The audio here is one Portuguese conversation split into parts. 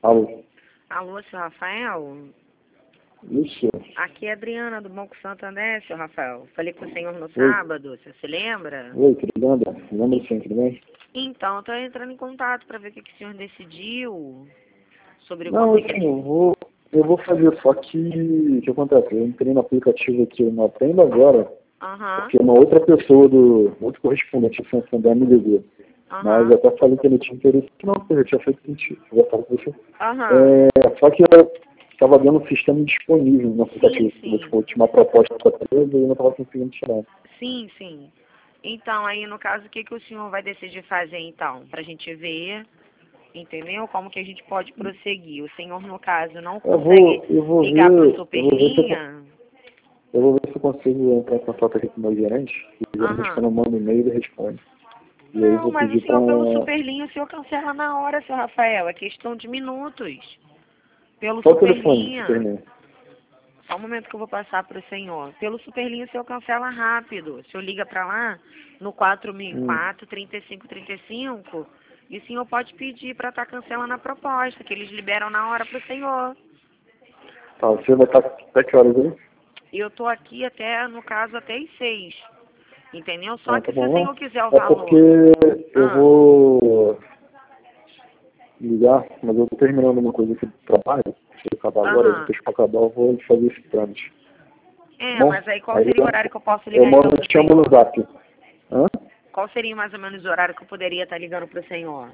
Alô? Alô, seu Rafael? Isso. Aqui é a Adriana, do Banco Santander, seu Rafael. Falei com o senhor no Oi. sábado, você se lembra? Oi, tudo bem? Lembra sim, tudo bem? Então, eu tô entrando em contato para ver o que o senhor decidiu sobre o Não, assim, consignado. eu vou fazer, só que o que acontece? Eu entrei no aplicativo aqui, eu não aprendo agora, Aham, porque uma outra pessoa outro correspondente do Santander me ligou. Mas eu aham, até falei que ele tinha interesse, não, porque eu já tinha feito sentido, eu já falei com você. aham. Só que eu estava vendo o sistema disponível no Sim, aplicativo. Eu sim. tipo, tinha uma proposta para empresa e eu não estava conseguindo tirar. Sim, sim. Então, aí no caso, o que o senhor vai decidir fazer então? Pra gente ver, entendeu? Como que a gente pode prosseguir. O senhor, no caso, não consegue Eu vou ligar pro ver, eu vou ver se eu, Superlinha? eu vou ver se eu consigo entrar em contato aqui com o meu gerente, e geralmente Aham. quando eu mando e-mail ele responde. E aí eu Não, vou mas o pedir para... senhor pelo Superlinha, o senhor cancela na hora, seu Rafael. É questão de minutos. Pelo Qual o telefone, Superlinha. Superman? Só um momento que eu vou passar para o senhor. Pelo Superlinha, o senhor cancela rápido. O senhor liga para lá no Hum. 4004 3535 e o senhor pode pedir para estar cancelando a proposta, que eles liberam na hora para o senhor. Tá, você vai estar até que horas aí? E eu tô aqui até, no caso, até às 6. Entendeu? Só Ah, tá que se o bom, senhor não. quiser o É porque valor. eu Ah, vou ligar, mas eu tô terminando uma coisa aqui do trabalho, se eu acabar agora, aham. depois que eu acabar eu vou fazer esse trâmite. Tá É, bom? mas aí qual Aí seria o horário que eu posso eu ligar mando, então eu pro te chamo no senhor? zap. Hã? Qual seria mais ou menos o horário que eu poderia estar ligando pro senhor?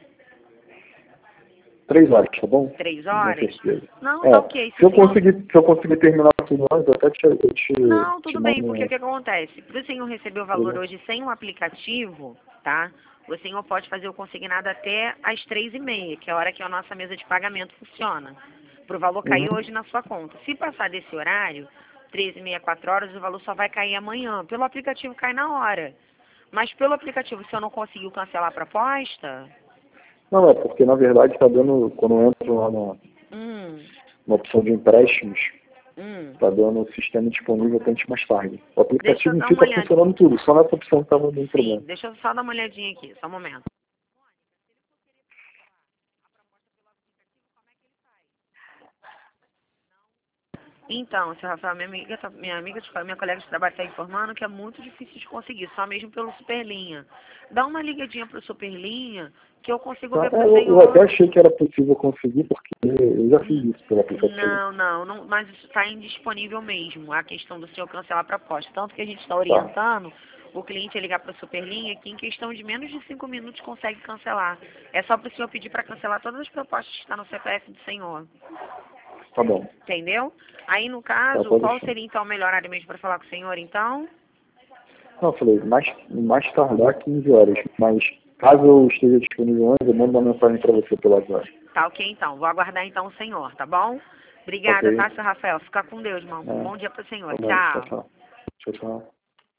3 horas, tá bom? Três Com horas? certeza. Não, tá É, ok. Se se o eu senhor. conseguir terminar tudo antes, eu até Não, te tudo bem, mando porque o um... que acontece? Para o senhor receber o valor Beleza? hoje sem o aplicativo, tá? O senhor pode fazer o consignado até às 3h30, que é a hora que a nossa mesa de pagamento funciona. Para o valor cair Uhum. hoje na sua conta. Se passar desse horário, 3h30, 4 horas, o valor só vai cair amanhã. Pelo aplicativo cai na hora. Mas pelo aplicativo, se eu não conseguiu cancelar a proposta, Não, é porque na verdade tá dando, quando eu entro lá hum, na opção de empréstimos, hum, tá dando o sistema disponível até mais tarde. O deixa eu aplicativo em dar si uma tá olhada. funcionando tudo, só nessa opção que tava dando Sim, problema. deixa eu só dar uma olhadinha aqui, só um momento. Então, seu Rafael, minha colega de trabalho está informando que é muito difícil de conseguir, só mesmo pelo Superlinha. Dá uma ligadinha pro Superlinha que eu consigo Tá? ver pro Eu até senhor. achei que era possível conseguir, porque eu já fiz Hum, isso pelo aplicativo. não, mas isso está indisponível mesmo, a questão do senhor cancelar a proposta. Tanto que a gente está Tá, orientando o cliente a ligar para o Superlinha que em questão de menos de 5 minutos consegue cancelar. É só para o senhor pedir para cancelar todas as propostas que estão no CPF do senhor. tá bom. Entendeu? Aí, no Tá, caso, pode qual deixar. seria então o melhor horário mesmo para falar com o senhor, então? Não, eu falei, mais tardar 15 horas, mas caso eu esteja disponível antes, eu mando uma mensagem para você pelo WhatsApp. Tá ok, então. Vou aguardar então o senhor, tá bom? Obrigada, Ok? tá, seu Rafael? Fica com Deus, irmão. É, Bom dia pro senhor. tá bom, tchau, Tchau. tchau. Tchau, tchau.